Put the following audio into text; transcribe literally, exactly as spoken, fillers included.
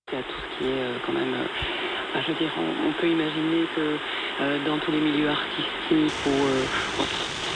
Il y a tout ce qui est euh, quand même, euh, enfin, je veux dire, on, on peut imaginer que euh, dans tous les milieux artistiques ou euh,